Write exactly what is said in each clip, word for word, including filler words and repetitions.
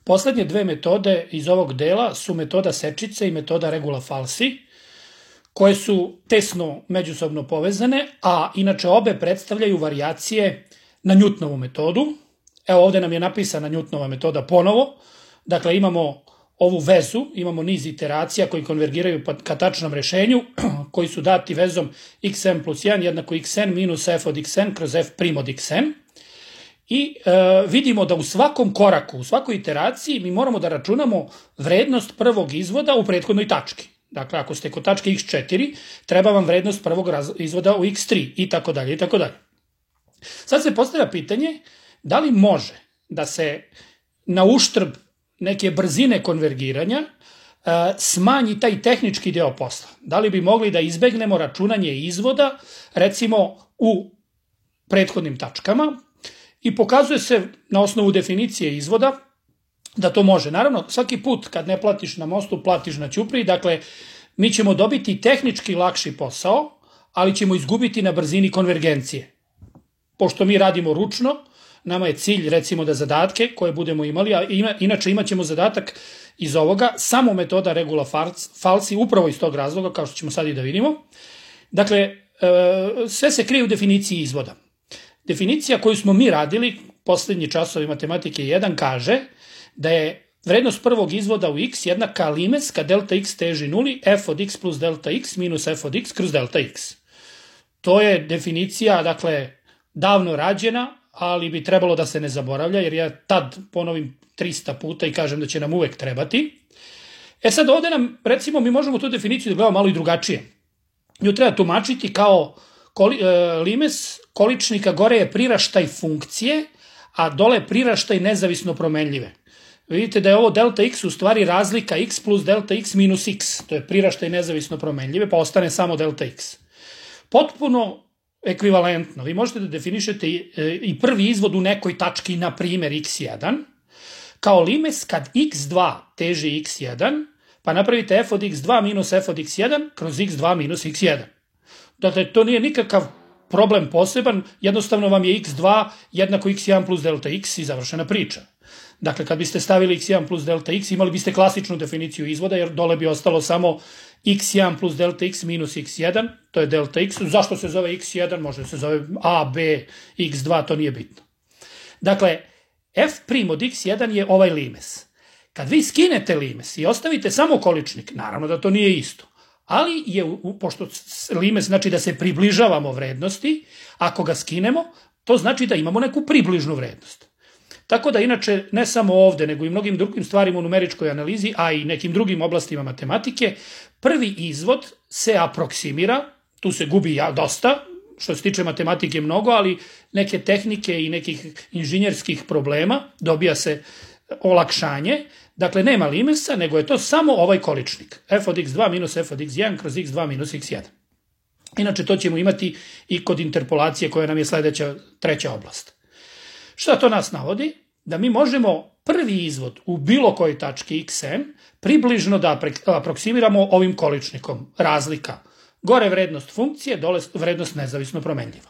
Poslednje dve metode iz ovog dela su metoda sečice i metoda regula falsi, koje su tesno međusobno povezane, a inače obe predstavljaju varijacije na Newtonovu metodu. Evo ovde nam je napisana Newtonova metoda ponovo. Dakle, imamo ovu vezu, imamo niz iteracija koji konvergiraju ka tačnom rešenju, koji su dati vezom xn plus jedan jednako xn minus f od xn kroz f prim od xn. I e, vidimo da u svakom koraku, u svakoj iteraciji mi moramo da računamo vrednost prvog izvoda u prethodnoj tački. Dakle, ako ste kod tačke iks četiri, treba vam vrednost prvog izvoda u iks tri i tako dalje i tako dalje. Sad se postavlja pitanje da li može da se na uštrb neke brzine konvergiranja e, smanji taj tehnički deo posla. Da li bi mogli da izbegnemo računanje izvoda recimo u prethodnim tačkama i pokazuje se na osnovu definicije izvoda da to može. Naravno, svaki put kad ne platiš na mostu, platiš na ćupriji, dakle, mi ćemo dobiti tehnički lakši posao, ali ćemo izgubiti na brzini konvergencije. Pošto mi radimo ručno, nama je cilj, recimo, da zadatke koje budemo imali, a inače imat ćemo zadatak iz ovoga, samo metoda regula falsi, upravo iz tog razloga, kao što ćemo sad i da vidimo. Dakle, sve se krije u definiciji izvoda. Definicija koju smo mi radili, poslednji časovi matematike jedan, kaže da je vrednost prvog izvoda u x jednaka limes kad delta x teži nuli, f od x plus delta x minus f od x kroz delta x. To je definicija, dakle, davno rađena, ali bi trebalo da se ne zaboravlja, jer ja tad ponovim trista puta i kažem da će nam uvek trebati. E sad ovde nam, recimo, mi možemo tu definiciju da gledamo malo i drugačije. Nju treba tumačiti kao koli, e, limes količnika, gore je priraštaj funkcije, a dole priraštaj nezavisno promenljive. Vidite da je ovo delta x u stvari razlika x plus delta x minus x. To je priraštaj nezavisno promenljive, pa ostane samo delta x. Potpuno ekvivalentno. Vi možete da definišete i prvi izvod u nekoj tački, na primer iks jedan, kao limes kad iks dva teži iks jedan, pa napravite f od iks dva minus f od iks jedan kroz iks dva minus iks jedan. Dakle, to nije nikakav problem poseban, jednostavno vam je iks dva jednako iks jedan plus delta x i završena priča. Dakle, kad biste stavili iks jedan plus delta x, imali biste klasičnu definiciju izvoda, jer dole bi ostalo samo iks jedan plus delta x minus iks jedan, to je delta x. Zašto se zove iks jedan? Može se zove a, b, iks dva, to nije bitno. Dakle, f prim od iks jedan je ovaj limes. Kad vi skinete limes i ostavite samo količnik, naravno da to nije isto, ali je, pošto limes znači da se približavamo vrednosti, ako ga skinemo, to znači da imamo neku približnu vrednost. Tako da inače ne samo ovde, nego i mnogim drugim stvarima u numeričkoj analizi, a i nekim drugim oblastima matematike, prvi izvod se aproksimira, tu se gubi dosta, što se tiče matematike mnogo, ali neke tehnike i nekih inženjerskih problema dobija se olakšanje. Dakle, nema limesa, nego je to samo ovaj količnik. F od iks dva minus f od iks jedan kroz iks dva minus iks jedan. Inače, to ćemo imati i kod interpolacije koja nam je sledeća, treća oblast. Šta to nas navodi? Da mi možemo prvi izvod u bilo kojoj tački xn približno da aproksimiramo ovim količnikom. Razlika. Gore vrednost funkcije, dole vrednost nezavisno promenljiva.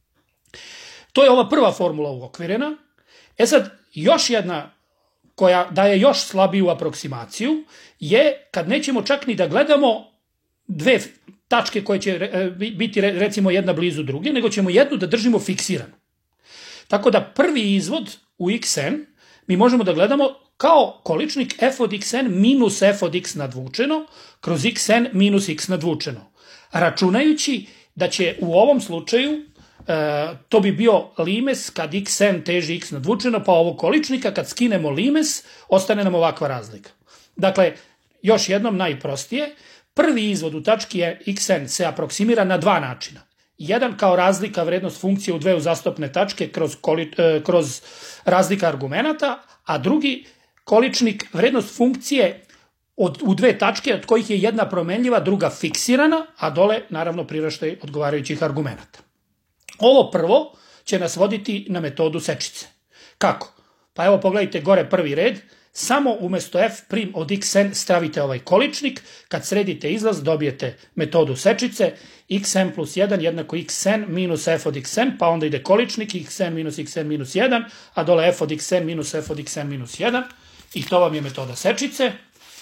To je ova prva formula uokvirena. E sad, još jedna koja daje još slabiju aproksimaciju je kad nećemo čak ni da gledamo dve tačke koje će biti recimo jedna blizu druge, nego ćemo jednu da držimo fiksiranu. Tako da prvi izvod u xn mi možemo da gledamo kao količnik f od xn minus f od x nadvučeno kroz xn minus x nadvučeno. Računajući da će u ovom slučaju e, to bi bio limes kad xn teži x nadvučeno, pa ovog količnika kad skinemo limes ostane nam ovakva razlika. Dakle, još jednom najprostije, prvi izvod u tački xn se aproksimira na dva načina. Jedan kao razlika vrednost funkcije u dve uzastopne tačke kroz, koli, kroz razlika argumenata, a drugi količnik vrednost funkcije od, u dve tačke od kojih je jedna promenljiva, druga fiksirana, a dole naravno priraštaj odgovarajućih argumenata. Ovo prvo će nas voditi na metodu sečice. Kako? Pa evo pogledajte gore prvi red, samo umesto f prim od xn stavite ovaj količnik, kad sredite izlaz dobijete metodu sečice, xn plus jedan jednako xn minus f od xn, pa onda ide količnik xn minus xn minus jedan, a dole f od xn minus f od xn minus jedan, i to vam je metoda sečice.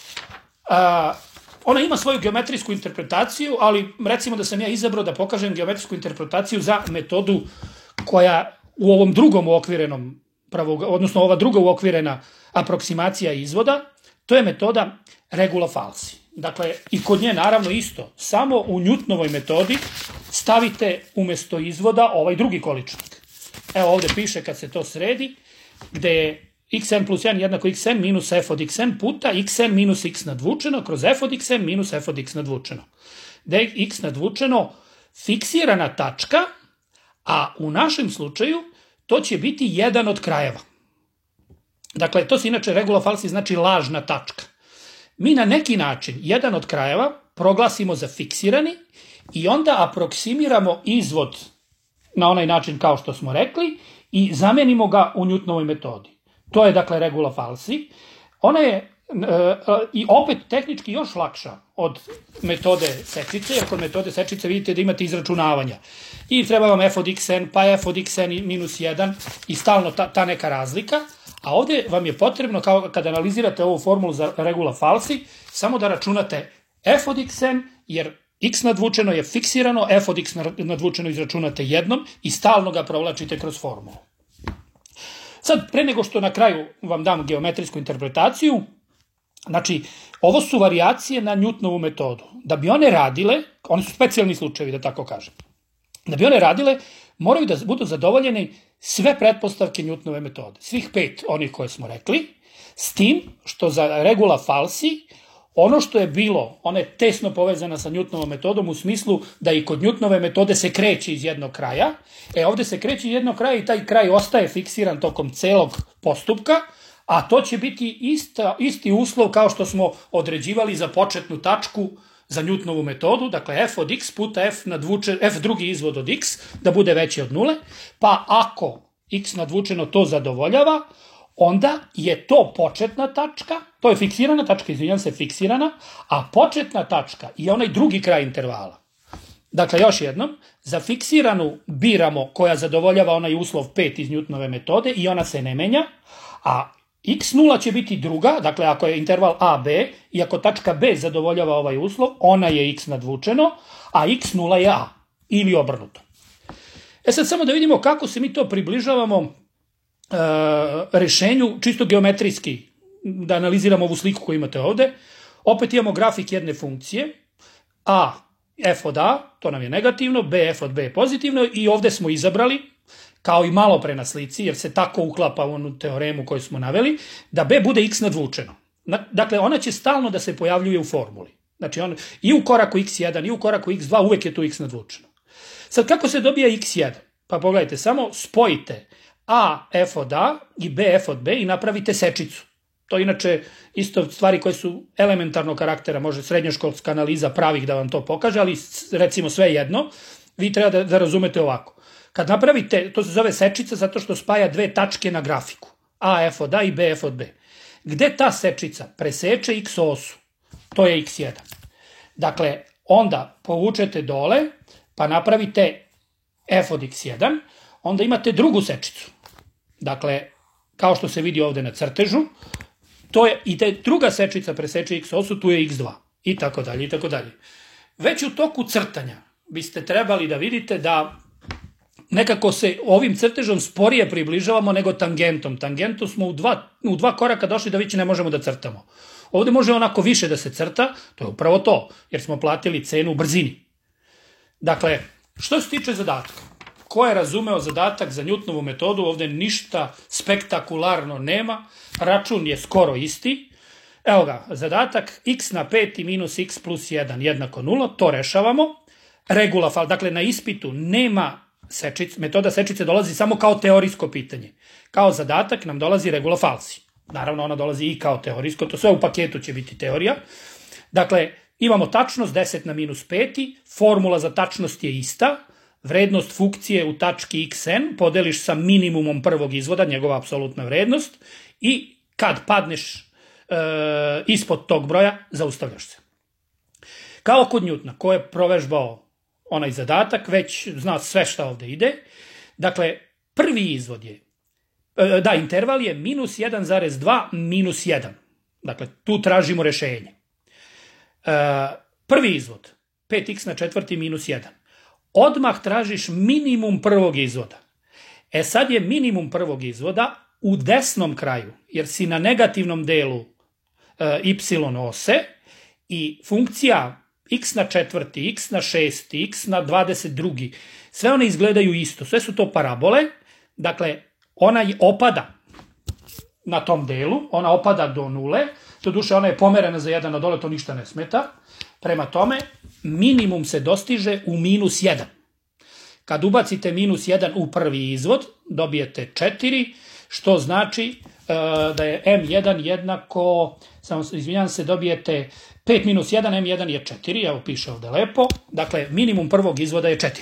A, ona ima svoju geometrijsku interpretaciju, ali recimo da sam ja izabrao da pokažem geometrijsku interpretaciju za metodu koja u ovom drugom uokvirenom, odnosno ova druga uokvirena aproksimacija izvoda, to je metoda regula falsi. Dakle, i kod nje naravno isto, samo u Newtonovoj metodi stavite umjesto izvoda ovaj drugi količnik. Evo ovdje piše kad se to sredi, gde je xn plus jedan jednako xn minus f od xn puta xn minus x nadvučeno kroz f od xn minus f od x nadvučeno. Gde je x nadvučeno fiksirana tačka, a u našem slučaju to će biti jedan od krajeva. Dakle, to se inače regula falsi znači lažna tačka. Mi na neki način jedan od krajeva proglasimo za fiksirani i onda aproksimiramo izvod na onaj način kao što smo rekli i zamenimo ga u Newtonovoj metodi. To je dakle regula falsi. Ona je e, i opet tehnički još lakša od metode sečice, jer kod metode sečice vidite da imate izračunavanja. I treba vam f od xn, pa f od xn minus jedan i stalno ta, ta neka razlika. A ovdje vam je potrebno, kao kad analizirate ovu formulu za regula falsi, samo da računate f od xn, jer x nadvučeno je fiksirano, f od x nadvučeno izračunate jednom i stalno ga provlačite kroz formulu. Sad, pre nego što na kraju vam dam geometrijsku interpretaciju, znači, ovo su varijacije na Newtonovu metodu. Da bi one radile, one su specijalni slučajevi, da tako kažem, da bi one radile, moraju da budu zadovoljene sve pretpostavke Newtonove metode. Svih pet onih koje smo rekli, s tim što za regula falsi, ono što je bilo, ona je tesno povezana sa Newtonovom metodom u smislu da i kod Newtonove metode se kreće iz jednog kraja, e ovdje se kreće iz jednog kraja i taj kraj ostaje fiksiran tokom celog postupka, a to će biti ista, isti uslov kao što smo određivali za početnu tačku za Newtonovu metodu, dakle f od x puta f, nadvuče, f drugi izvod od x, da bude veći od nule, pa ako x nadvučeno to zadovoljava, onda je to početna tačka, to je fiksirana tačka, izvinjam se, fiksirana, a početna tačka je onaj drugi kraj intervala. Dakle, još jednom, za fiksiranu biramo koja zadovoljava onaj uslov pet iz Newtonove metode i ona se ne menja, a x nula će biti druga, dakle ako je interval a b i ako tačka b zadovoljava ovaj uslov, ona je x nadvučeno, a x nula je a, ili obrnuto. E sad samo da vidimo kako se mi to približavamo e, rešenju, čisto geometrijski, da analiziramo ovu sliku koju imate ovde. Opet imamo grafik jedne funkcije, a f od a, to nam je negativno, b f od b je pozitivno i ovde smo izabrali, kao i malo pre na slici, jer se tako uklapa u onu teoremu koju smo naveli, da b bude x nadvučeno. Dakle, ona će stalno da se pojavljuje u formuli. Znači, on, i u koraku x jedan, i u koraku x dva, uvek je tu x nadvučeno. Sad, kako se dobija x jedan? Pa pogledajte, samo spojite a f od a i b f od b i napravite sečicu. To je inače isto stvari koje su elementarnog karaktera, može srednjoškolska analiza pravih da vam to pokaže, ali recimo sve jedno, vi treba da, da razumete ovako. Kad napravite, to se zove sečica zato što spaja dve tačke na grafiku, a f od a i b f od b. Gde ta sečica preseče x osu, to je x jedan. Dakle, onda povučete dole, pa napravite f od x jedan, onda imate drugu sečicu. Dakle, kao što se vidi ovde na crtežu, to je i te druga sečica preseče x osu, tu je x dva, i tako dalje, i tako dalje. Već u toku crtanja biste trebali da vidite da nekako se ovim crtežom sporije približavamo nego tangentom. Tangentom smo u dva, u dva koraka došli da već ne možemo da crtamo. Ovde može onako više da se crta, to je upravo to, jer smo platili cenu u brzini. Dakle, što se tiče zadatka, ko je razumeo zadatak za Newtonovu metodu, ovde ništa spektakularno nema, račun je skoro isti. Evo ga, zadatak x na pet i minus x plus jedan jednako nula, to rešavamo. Regula fal, dakle na ispitu nema sečic, metoda sečice dolazi samo kao teorijsko pitanje. Kao zadatak nam dolazi regula falsi. Naravno, ona dolazi i kao teorijsko, to sve u paketu će biti teorija. Dakle, imamo tačnost deset na minus pet, formula za tačnost je ista, vrednost funkcije u tački xn podeliš sa minimumom prvog izvoda, njegova apsolutna vrednost, i kad padneš e, ispod tog broja, zaustavljaš se. Kao kod Newtona, ko je provežbao onaj zadatak, već zna sve šta ovde ide. Dakle, prvi izvod je da, interval je minus jedan zarez dva minus jedan. Dakle, tu tražimo rešenje. Prvi izvod, pet x na četvrti minus jedan. Odmah tražiš minimum prvog izvoda. E sad je minimum prvog izvoda u desnom kraju, jer si na negativnom delu y ose i funkcija x na četvrti, x na šesti, x na dvadeset drugi, sve one izgledaju isto, sve su to parabole, dakle ona opada na tom delu, ona opada do nule, to duše ona je pomerena za jedan na dole, to ništa ne smeta, prema tome minimum se dostiže u minus jedan. Kad ubacite minus jedan u prvi izvod, dobijete četiri, što znači uh, da je em jedan jednako, samo izvinjam se, dobijete pet minus jedan, em jedan je četiri, evo piše ovde lepo, dakle minimum prvog izvoda je četiri.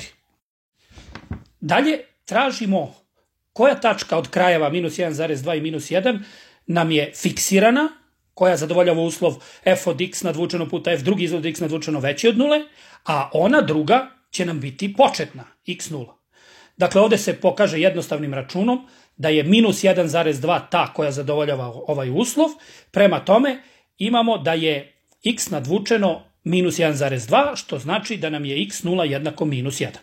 Dalje tražimo koja tačka od krajeva minus jedan zarez dva i minus jedan nam je fiksirana, koja zadovoljava uslov f od x nadvučeno puta f drugi izvod x nadvučeno veći od nule, a ona druga će nam biti početna, x nula. Dakle, ovde se pokaže jednostavnim računom da je minus jedan zarez dva ta koja zadovoljava ovaj uslov, prema tome imamo da je x nadvučeno minus jedan zarez dva, što znači da nam je x nula jednako minus jedan.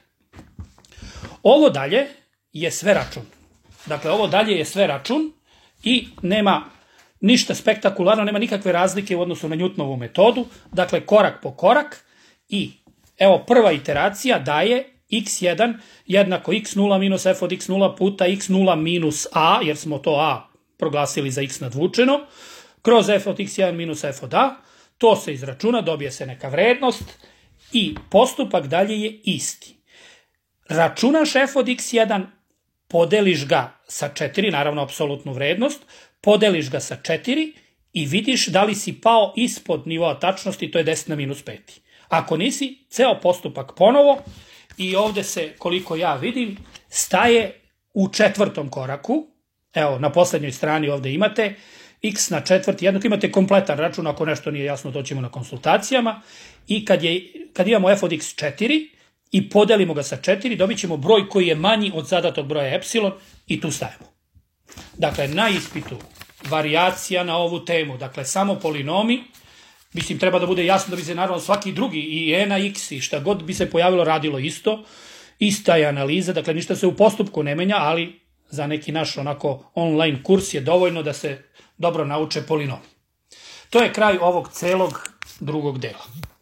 Ovo dalje je sve račun. Dakle, ovo dalje je sve račun i nema ništa spektakularno, nema nikakve razlike u odnosu na Newtonovu metodu. Dakle, korak po korak i evo prva iteracija daje x jedan jednako x nula minus f od x nula puta x nula minus a, jer smo to a proglasili za x nadvučeno, kroz f od x jedan minus f od a, to se izračuna, dobije se neka vrednost i postupak dalje je isti. Računaš f od x jedan, podeliš ga sa četiri, naravno apsolutnu vrednost, podeliš ga sa četiri i vidiš da li si pao ispod nivoa tačnosti, to je deset na minus pet. Ako nisi, ceo postupak ponovo i ovde se, koliko ja vidim, staje u četvrtom koraku. Evo, na poslednjoj strani ovde imate x na četvrti, jednako imate kompletan račun, ako nešto nije jasno, doćemo na konsultacijama. I kad, je, kad imamo f od x četiri i podelimo ga sa četiri, dobit ćemo broj koji je manji od zadatog broja epsilon i tu stajemo. Dakle, na ispitu varijacija na ovu temu, dakle, samo polinomi, mislim, treba da bude jasno da bi se naravno svaki drugi, i e na x i šta god bi se pojavilo radilo isto, ista je analiza, dakle, ništa se u postupku ne menja, ali za neki naš onako online kurs je dovoljno da se dobro nauče polinomi. To je kraj ovog celog drugog dela.